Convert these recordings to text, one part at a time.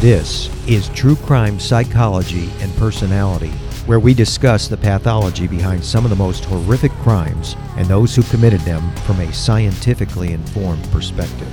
This is True Crime Psychology and Personality, where we discuss the pathology behind some of the most horrific crimes and those who committed them from a scientifically informed perspective.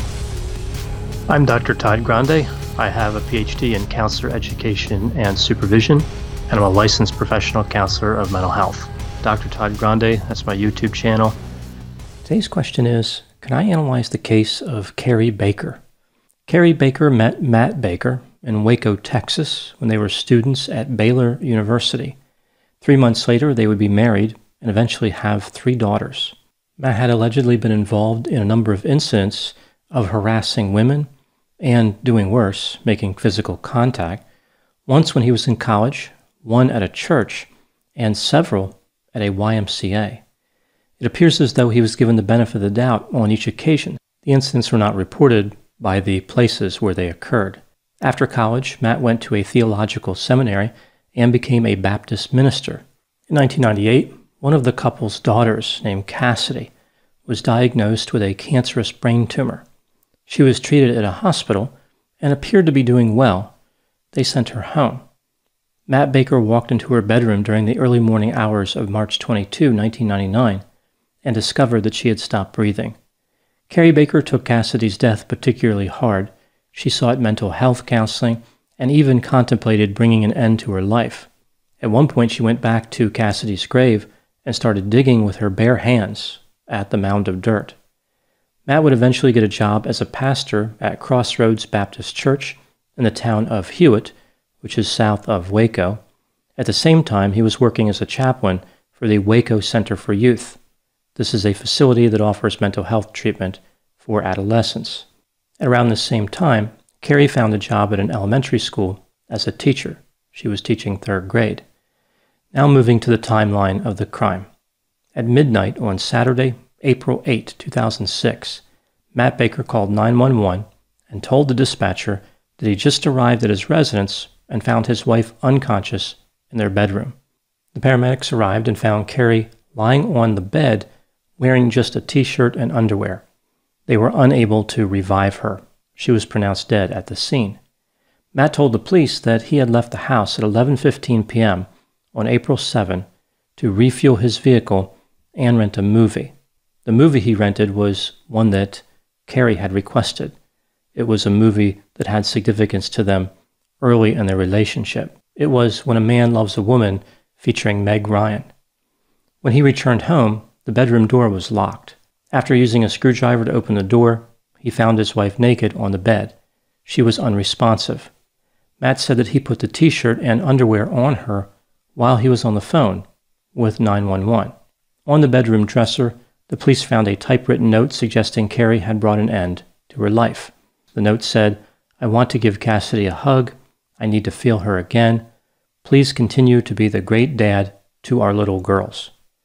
I'm Dr. Todd Grande. I have a PhD in counselor education and supervision, and I'm a licensed professional counselor of mental health. Dr. Todd Grande, that's my YouTube channel. Today's question is, can I analyze the case of Carrie Baker? Carrie Baker met Matt Baker in Waco, Texas, when they were students at Baylor University. 3 months later, they would be married and eventually have 3 daughters. Matt had allegedly been involved in a number of incidents of harassing women and, doing worse, making physical contact, once when he was in college, one at a church, and several at a YMCA. It appears as though he was given the benefit of the doubt on each occasion. The incidents were not reported by the places where they occurred. After college, Matt went to a theological seminary and became a Baptist minister. In 1998, one of the couple's daughters, named Cassidy, was diagnosed with a cancerous brain tumor. She was treated at a hospital and appeared to be doing well. They sent her home. Matt Baker walked into her bedroom during the early morning hours of March 22, 1999, and discovered that she had stopped breathing. Carrie Baker took Cassidy's death particularly hard. She sought mental health counseling and even contemplated bringing an end to her life. At one point, she went back to Cassidy's grave and started digging with her bare hands at the mound of dirt. Matt would eventually get a job as a pastor at Crossroads Baptist Church in the town of Hewitt, which is south of Waco. At the same time, he was working as a chaplain for the Waco Center for Youth. This is a facility that offers mental health treatment for adolescents. At around the same time, Carrie found a job at an elementary school as a teacher. She was teaching 3rd grade. Now moving to the timeline of the crime. At midnight on Saturday, April 8, 2006, Matt Baker called 911 and told the dispatcher that he just arrived at his residence and found his wife unconscious in their bedroom. The paramedics arrived and found Carrie lying on the bed wearing just a t-shirt and underwear. They were unable to revive her. She was pronounced dead at the scene. Matt told the police that he had left the house at 11:15 p.m. on April 7 to refuel his vehicle and rent a movie. The movie he rented was one that Carrie had requested. It was a movie that had significance to them early in their relationship. It was When a Man Loves a Woman, featuring Meg Ryan. When he returned home, the bedroom door was locked. After using a screwdriver to open the door, he found his wife naked on the bed. She was unresponsive. Matt said that he put the t-shirt and underwear on her while he was on the phone with 911. On the bedroom dresser, the police found a typewritten note suggesting Carrie had brought an end to her life. The note said, "I want to give Cassidy a hug. I need to feel her again. Please continue to be the great dad to our little girls."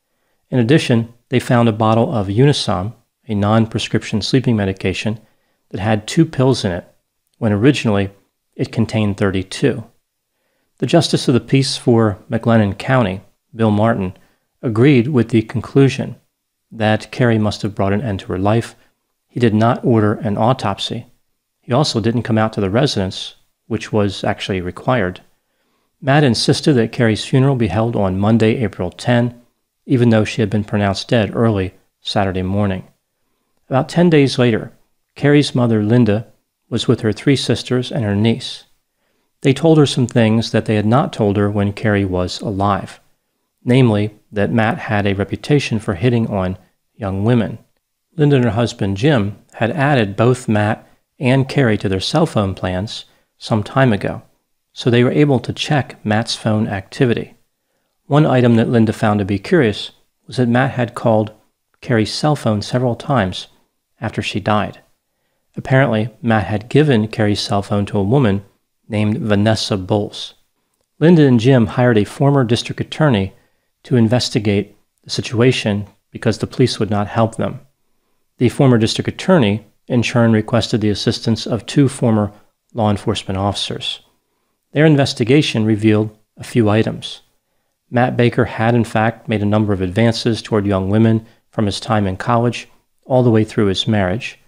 In addition, they found a bottle of Unisom, a non-prescription sleeping medication, that had 2 pills in it, when originally it contained 32. The Justice of the Peace for McLennan County, Bill Martin, agreed with the conclusion that Carrie must have brought an end to her life. He did not order an autopsy. He also didn't come out to the residence, which was actually required. Matt insisted that Carrie's funeral be held on Monday, April 10, even though she had been pronounced dead early Saturday morning. About 10 days later, Carrie's mother, Linda, was with her 3 sisters and her niece. They told her some things that they had not told her when Carrie was alive, namely that Matt had a reputation for hitting on young women. Linda and her husband, Jim, had added both Matt and Carrie to their cell phone plans some time ago, so they were able to check Matt's phone activity. One item that Linda found to be curious was that Matt had called Carrie's cell phone several times after she died. Apparently, Matt had given Carrie's cell phone to a woman named Vanessa Bowles. Linda and Jim hired a former district attorney to investigate the situation because the police would not help them. The former district attorney, in turn, requested the assistance of 2 former law enforcement officers. Their investigation revealed a few items. Matt Baker had, in fact, made a number of advances toward young women from his time in college all the way through his marriage.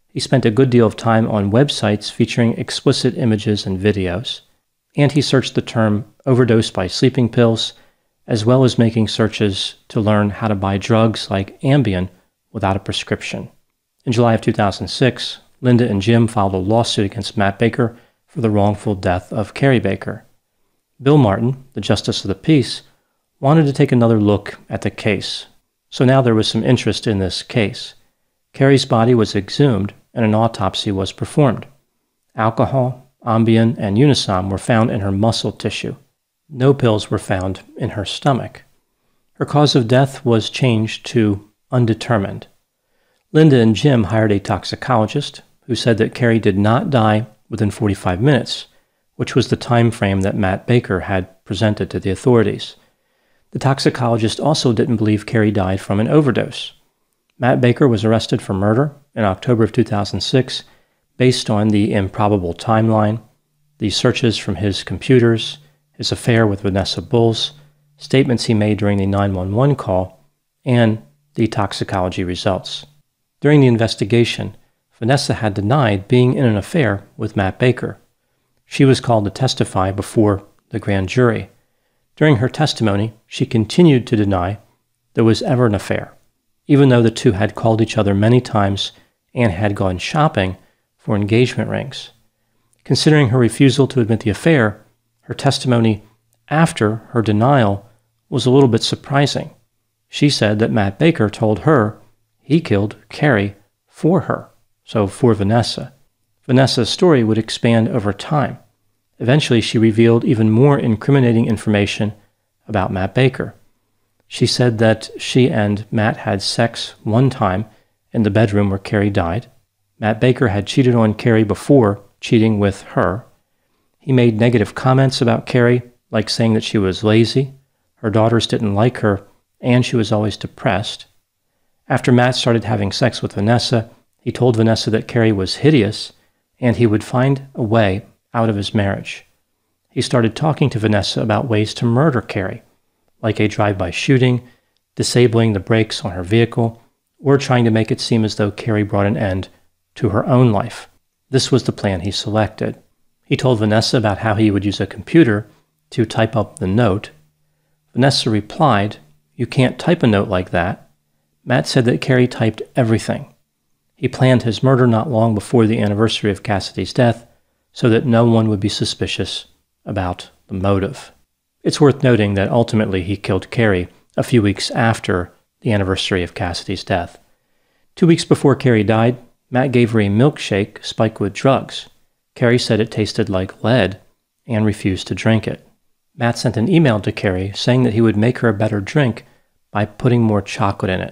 He spent a good deal of time on websites featuring explicit images and videos, and he searched the term overdose by sleeping pills, as well as making searches to learn how to buy drugs like Ambien without a prescription. In July of 2006, Linda and Jim filed a lawsuit against Matt Baker for the wrongful death of Carrie Baker. Bill Martin, the Justice of the Peace, wanted to take another look at the case. So now there was some interest in this case. Carrie's body was exhumed and an autopsy was performed. Alcohol, Ambien, and Unisom were found in her muscle tissue. No pills were found in her stomach. Her cause of death was changed to undetermined. Linda and Jim hired a toxicologist who said that Carrie did not die within 45 minutes, which was the time frame that Matt Baker had presented to the authorities. The toxicologist also didn't believe Carrie died from an overdose. Matt Baker was arrested for murder in October of 2006 based on the improbable timeline, the searches from his computers, his affair with Vanessa Bulls, statements he made during the 911 call, and the toxicology results. During the investigation, Vanessa had denied being in an affair with Matt Baker. She was called to testify before the grand jury. During her testimony, she continued to deny there was ever an affair, even though the two had called each other many times and had gone shopping for engagement rings. Considering her refusal to admit the affair, her testimony after her denial was a little bit surprising. She said that Matt Baker told her he killed Carrie for her, so for Vanessa. Vanessa's story would expand over time. Eventually, she revealed even more incriminating information about Matt Baker. She said that she and Matt had sex one time in the bedroom where Carrie died. Matt Baker had cheated on Carrie before cheating with her. He made negative comments about Carrie, like saying that she was lazy, her daughters didn't like her, and she was always depressed. After Matt started having sex with Vanessa, he told Vanessa that Carrie was hideous, and he would find a way out of his marriage. He started talking to Vanessa about ways to murder Carrie, like a drive-by shooting, disabling the brakes on her vehicle, or trying to make it seem as though Carrie brought an end to her own life. This was the plan he selected. He told Vanessa about how he would use a computer to type up the note. Vanessa replied, "You can't type a note like that." Matt said that Carrie typed everything. He planned his murder not long before the anniversary of Cassidy's death so that no one would be suspicious about the motive. It's worth noting that ultimately he killed Carrie a few weeks after the anniversary of Cassidy's death. 2 weeks before Carrie died, Matt gave her a milkshake spiked with drugs. Carrie said it tasted like lead and refused to drink it. Matt sent an email to Carrie saying that he would make her a better drink by putting more chocolate in it.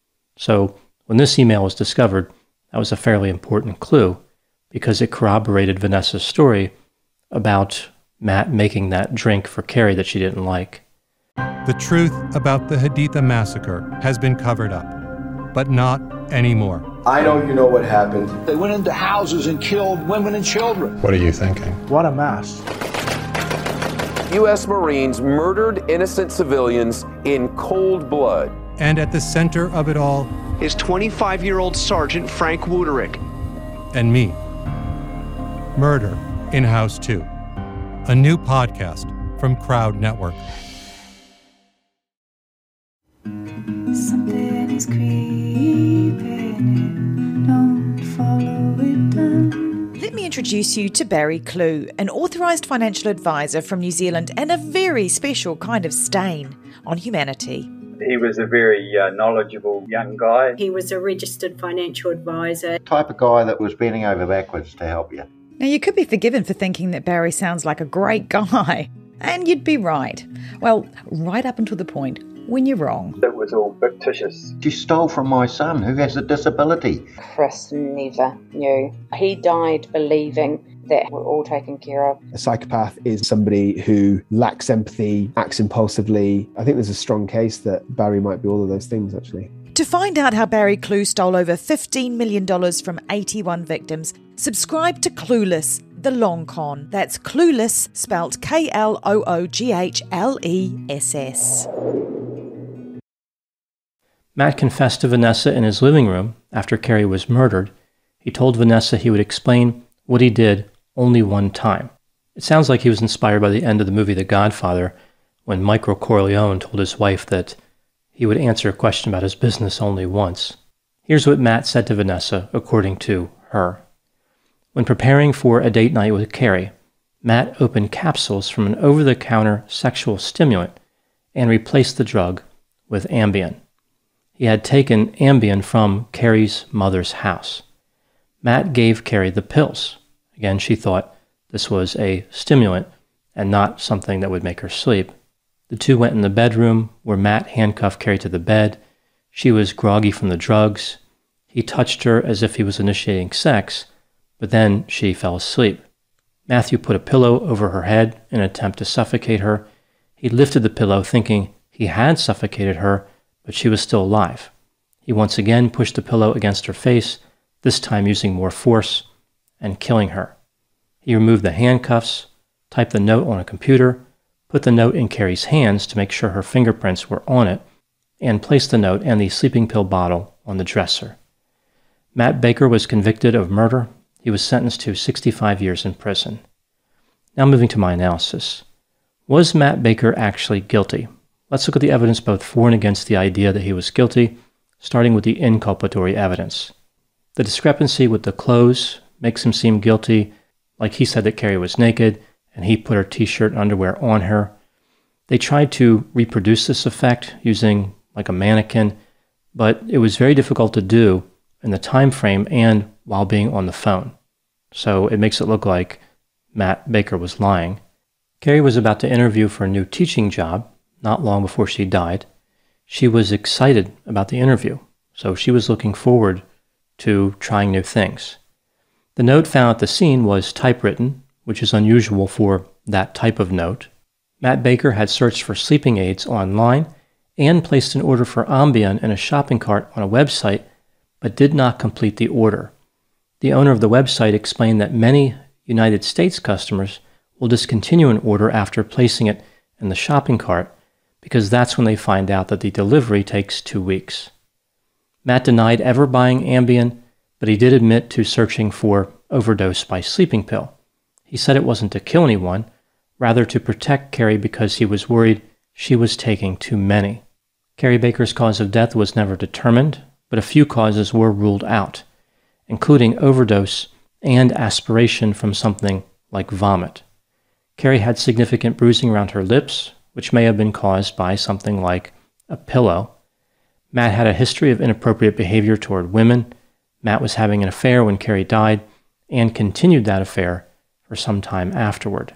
So when this email was discovered, that was a fairly important clue because it corroborated Vanessa's story about Matt making that drink for Carrie that she didn't like. The truth about the Haditha massacre has been covered up, but not anymore. I know you know what happened. They went into houses and killed women and children. What are you thinking? What a mess. U.S. Marines murdered innocent civilians in cold blood. And at the center of it all is 25-year-old Sergeant Frank Wuterich. And me. Murder in House 2. A new podcast from Crowd Network. Something is creeping in, don't follow it down. Let me introduce you to Barry Clew, an authorised financial advisor from New Zealand and a very special kind of stain on humanity. He was a very knowledgeable young guy. He was a registered financial advisor. Type of guy that was bending over backwards to help you. Now, you could be forgiven for thinking that Barry sounds like a great guy, and you'd be right. Well, right up until the point when you're wrong. It was all fictitious. She stole from my son who has a disability. Chris never knew. He died believing that we're all taken care of. A psychopath is somebody who lacks empathy, acts impulsively. I think there's a strong case that Barry might be all of those things, actually. To find out how Barry Clew stole over $15 million from 81 victims, subscribe to Clueless, The Long Con. That's Clueless, spelt Klooghless. Matt confessed to Vanessa in his living room after Carrie was murdered. He told Vanessa he would explain what he did only one time. It sounds like he was inspired by the end of the movie The Godfather, when Michael Corleone told his wife that he would answer a question about his business only once. Here's what Matt said to Vanessa, according to her. When preparing for a date night with Carrie, Matt opened capsules from an over-the-counter sexual stimulant and replaced the drug with Ambien. He had taken Ambien from Carrie's mother's house. Matt gave Carrie the pills. Again, she thought this was a stimulant and not something that would make her sleep. The two went in the bedroom where Matt handcuffed Carrie to the bed. She was groggy from the drugs. He touched her as if he was initiating sex, but then she fell asleep. Matthew put a pillow over her head in an attempt to suffocate her. He lifted the pillow thinking he had suffocated her, but she was still alive. He once again pushed the pillow against her face, this time using more force and killing her. He removed the handcuffs, typed the note on a computer, put the note in Carrie's hands to make sure her fingerprints were on it, and placed the note and the sleeping pill bottle on the dresser. Matt Baker was convicted of murder. He was sentenced to 65 years in prison. Now moving to my analysis. Was Matt Baker actually guilty? Let's look at the evidence both for and against the idea that he was guilty, starting with the inculpatory evidence. The discrepancy with the clothes makes him seem guilty, like he said that Carrie was naked and he put her t-shirt and underwear on her. They tried to reproduce this effect using like a mannequin, but it was very difficult to do in the time frame and while being on the phone. So it makes it look like Matt Baker was lying. Carrie was about to interview for a new teaching job not long before she died. She was excited about the interview, so she was looking forward to trying new things. The note found at the scene was typewritten, which is unusual for that type of note. Matt Baker had searched for sleeping aids online and placed an order for Ambien in a shopping cart on a website, but did not complete the order. The owner of the website explained that many United States customers will discontinue an order after placing it in the shopping cart because that's when they find out that the delivery takes 2 weeks. Matt denied ever buying Ambien, but he did admit to searching for overdose by sleeping pill. He said it wasn't to kill anyone, rather to protect Carrie because he was worried she was taking too many. Carrie Baker's cause of death was never determined, but a few causes were ruled out, including overdose and aspiration from something like vomit. Carrie had significant bruising around her lips, which may have been caused by something like a pillow. Matt had a history of inappropriate behavior toward women. Matt was having an affair when Carrie died and continued that affair for some time afterward.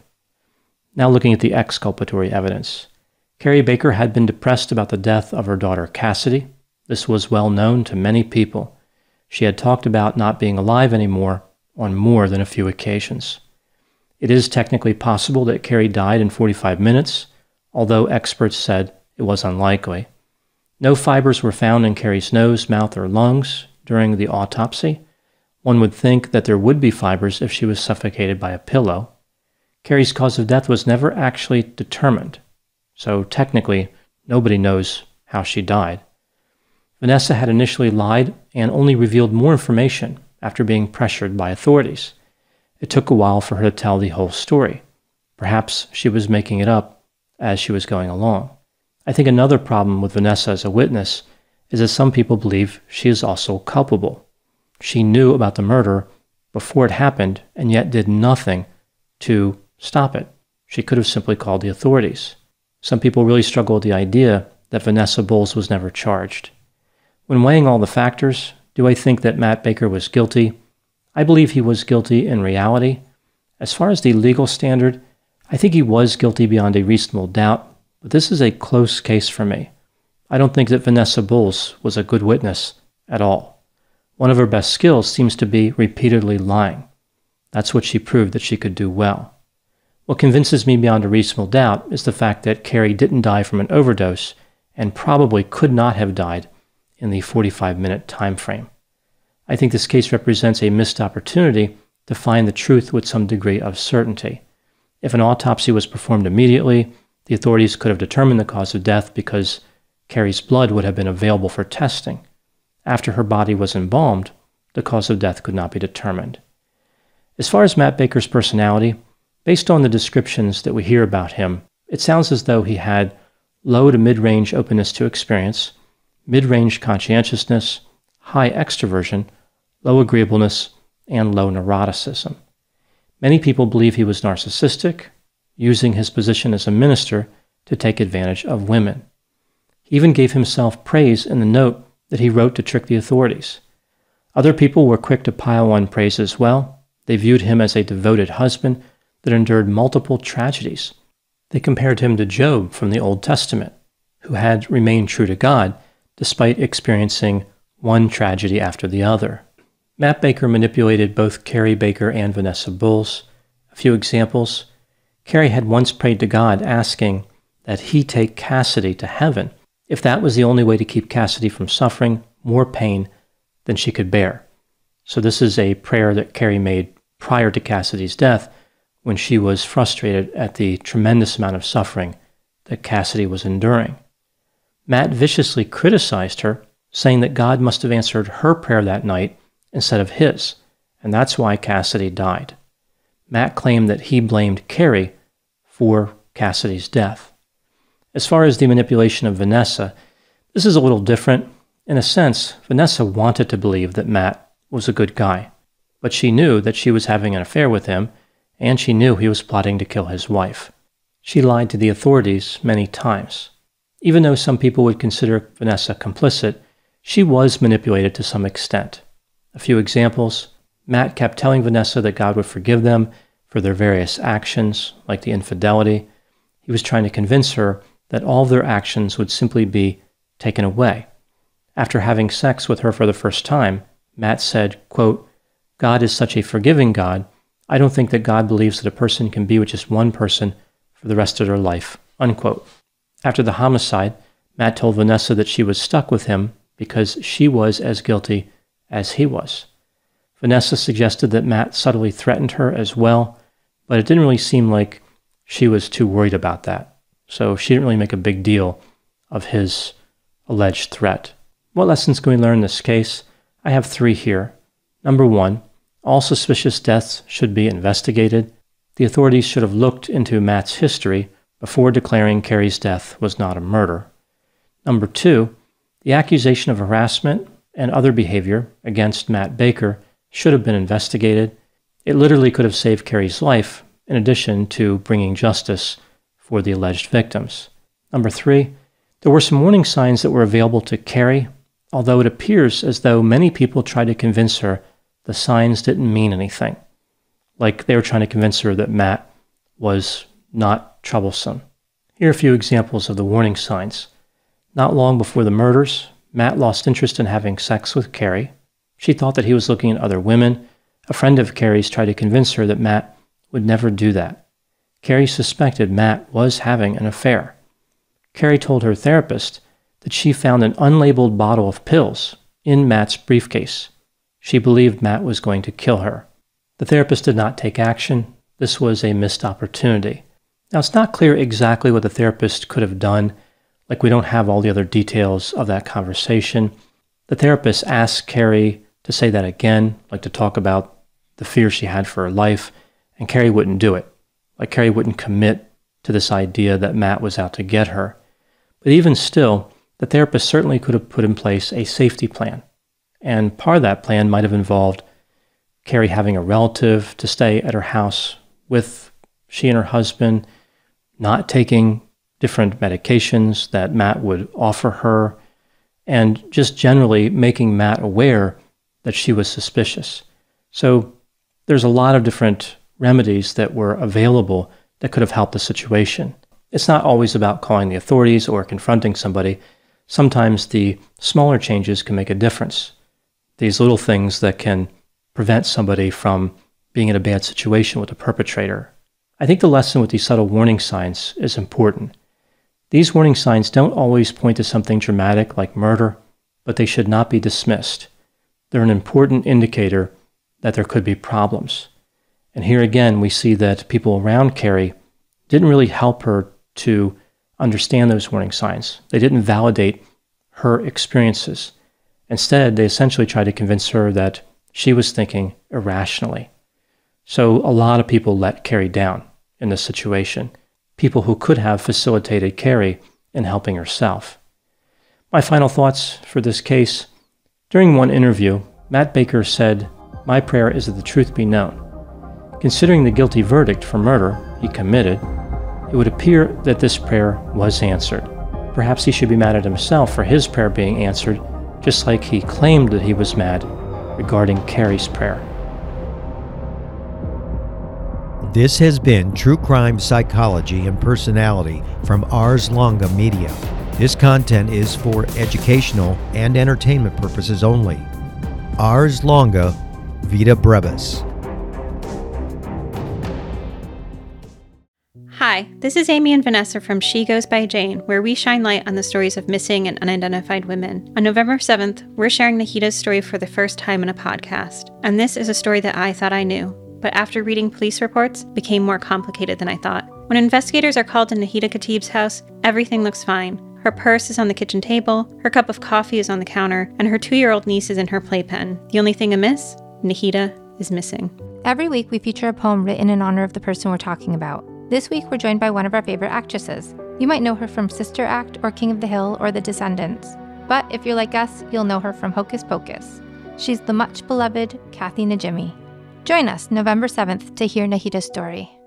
Now looking at the exculpatory evidence. Carrie Baker had been depressed about the death of her daughter Cassidy. This was well known to many people. She had talked about not being alive anymore on more than a few occasions. It is technically possible that Carrie died in 45 minutes, although experts said it was unlikely. No fibers were found in Carrie's nose, mouth, or lungs during the autopsy. One would think that there would be fibers if she was suffocated by a pillow. Carrie's cause of death was never actually determined, so technically nobody knows how she died. Vanessa had initially lied and only revealed more information after being pressured by authorities. It took a while for her to tell the whole story. Perhaps she was making it up as she was going along. I think another problem with Vanessa as a witness is that some people believe she is also culpable. She knew about the murder before it happened and yet did nothing to stop it. She could have simply called the authorities. Some people really struggle with the idea that Vanessa Bowles was never charged. When weighing all the factors, do I think that Matt Baker was guilty? I believe he was guilty in reality. As far as the legal standard, I think he was guilty beyond a reasonable doubt, but this is a close case for me. I don't think that Vanessa Bowles was a good witness at all. One of her best skills seems to be repeatedly lying. That's what she proved that she could do well. What convinces me beyond a reasonable doubt is the fact that Carrie didn't die from an overdose and probably could not have died in the 45-minute time frame. I think this case represents a missed opportunity to find the truth with some degree of certainty. If an autopsy was performed immediately, the authorities could have determined the cause of death because Carrie's blood would have been available for testing. After her body was embalmed, the cause of death could not be determined. As far as Matt Baker's personality, based on the descriptions that we hear about him, it sounds as though he had low to mid-range openness to experience, mid-range conscientiousness, high extroversion, low agreeableness, and low neuroticism. Many people believe he was narcissistic, using his position as a minister to take advantage of women. He even gave himself praise in the note that he wrote to trick the authorities. Other people were quick to pile on praise as well. They viewed him as a devoted husband that endured multiple tragedies. They compared him to Job from the Old Testament, who had remained true to God despite experiencing one tragedy after the other. Matt Baker manipulated both Carrie Baker and Vanessa Bulls. A few examples. Carrie had once prayed to God asking that he take Cassidy to heaven if that was the only way to keep Cassidy from suffering more pain than she could bear. So this is a prayer that Carrie made prior to Cassidy's death when she was frustrated at the tremendous amount of suffering that Cassidy was enduring. Matt viciously criticized her, saying that God must have answered her prayer that night instead of his, and that's why Cassidy died. Matt claimed that he blamed Carrie for Cassidy's death. As far as the manipulation of Vanessa, this is a little different. In a sense, Vanessa wanted to believe that Matt was a good guy, but she knew that she was having an affair with him, and she knew he was plotting to kill his wife. She lied to the authorities many times. Even though some people would consider Vanessa complicit, she was manipulated to some extent. A few examples. Matt kept telling Vanessa that God would forgive them for their various actions, like the infidelity. He was trying to convince her that all of their actions would simply be taken away. After having sex with her for the first time, Matt said, quote, "God is such a forgiving God. I don't think that God believes that a person can be with just one person for the rest of their life," unquote. After the homicide, Matt told Vanessa that she was stuck with him because she was as guilty as he was. Vanessa suggested that Matt subtly threatened her as well, but it didn't really seem like she was too worried about that. So she didn't really make a big deal of his alleged threat. What lessons can we learn in this case? I have 3 here. Number 1, all suspicious deaths should be investigated. The authorities should have looked into Matt's history before declaring Carrie's death was not a murder. Number 2, the accusation of harassment and other behavior against Matt Baker should have been investigated. It literally could have saved Carrie's life, in addition to bringing justice for the alleged victims. Number 3, there were some warning signs that were available to Carrie, although it appears as though many people tried to convince her the signs didn't mean anything. Like they were trying to convince her that Matt was not troublesome. Here are a few examples of the warning signs. Not long before the murders, Matt lost interest in having sex with Carrie. She thought that he was looking at other women. A friend of Carrie's tried to convince her that Matt would never do that. Carrie suspected Matt was having an affair. Carrie told her therapist that she found an unlabeled bottle of pills in Matt's briefcase. She believed Matt was going to kill her. The therapist did not take action. This was a missed opportunity. Now, it's not clear exactly what the therapist could have done. Like, we don't have all the other details of that conversation. The therapist asked Carrie to say that again, like to talk about the fear she had for her life, and Carrie wouldn't do it. Like, Carrie wouldn't commit to this idea that Matt was out to get her. But even still, the therapist certainly could have put in place a safety plan. And part of that plan might have involved Carrie having a relative to stay at her house with she and her husband, not taking different medications that Matt would offer her, and just generally making Matt aware that she was suspicious. So there's a lot of different remedies that were available that could have helped the situation. It's not always about calling the authorities or confronting somebody. Sometimes the smaller changes can make a difference. These little things that can prevent somebody from being in a bad situation with a perpetrator. I think the lesson with these subtle warning signs is important. These warning signs don't always point to something dramatic like murder, but they should not be dismissed. They're an important indicator that there could be problems. And here again, we see that people around Carrie didn't really help her to understand those warning signs. They didn't validate her experiences. Instead, they essentially tried to convince her that She was thinking irrationally. So a lot of people let Carrie down in this situation, people who could have facilitated Carrie in helping herself. My final thoughts for this case. During one interview, Matt Baker said, "My prayer is that the truth be known. Considering the guilty verdict for murder he committed, it would appear that this prayer was answered. Perhaps he should be mad at himself for his prayer being answered, just like he claimed that he was mad regarding Carrie's prayer." This has been True Crime Psychology and Personality from Ars Longa Media. This content is for educational and entertainment purposes only. Ars Longa, Vita Brevis. Hi, this is Amy and Vanessa from She Goes by Jane, where we shine light on the stories of missing and unidentified women. On November 7th, we're sharing Nahida's story for the first time in a podcast. And this is a story that I thought I knew, but after reading police reports, became more complicated than I thought. When investigators are called to Nahida Khatib's house, everything looks fine. Her purse is on the kitchen table, her cup of coffee is on the counter, and her 2-year-old niece is in her playpen. The only thing amiss? Nahida is missing. Every week we feature a poem written in honor of the person we're talking about. This week we're joined by one of our favorite actresses. You might know her from Sister Act or King of the Hill or The Descendants. But if you're like us, you'll know her from Hocus Pocus. She's the much beloved Kathy Najimy. Join us November 7th to hear Nahida's story.